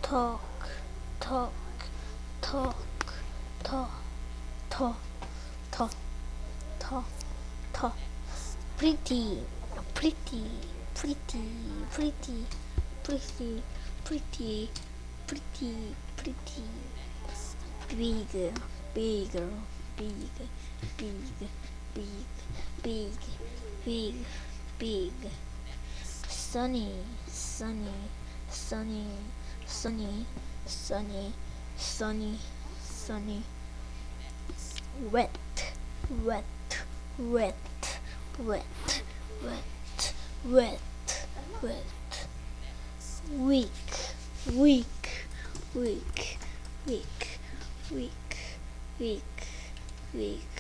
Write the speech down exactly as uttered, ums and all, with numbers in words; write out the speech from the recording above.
talk, talk, talk, talk, talk, talk, talk, talk. Pretty, pretty, pretty, pretty, pretty, pretty, pretty, pretty. Big, big, big, big, big, big, big, big. Sunny, sunny, sunny, sunny, sunny, sunny, sunny. Wet, wet, wet, wet, wet, wet, wet. Weak, weak, weak, weak, weak, weak, weak.